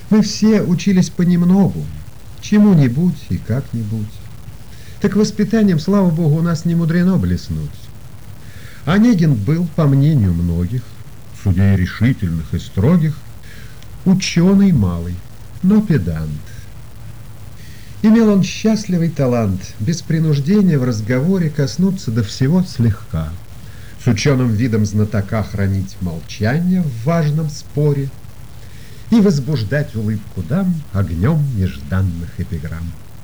Мы все учились понемногу, чему-нибудь и как-нибудь. Так воспитанием, слава богу, у нас не мудрено блеснуть. Онегин был, по мнению многих, судей решительных и строгих, ученый малый, но педант. Имел он счастливый талант без принуждения в разговоре коснуться до всего слегка, с ученым видом знатока хранить молчание в важном споре и возбуждать улыбку дам огнем нежданных эпиграмм.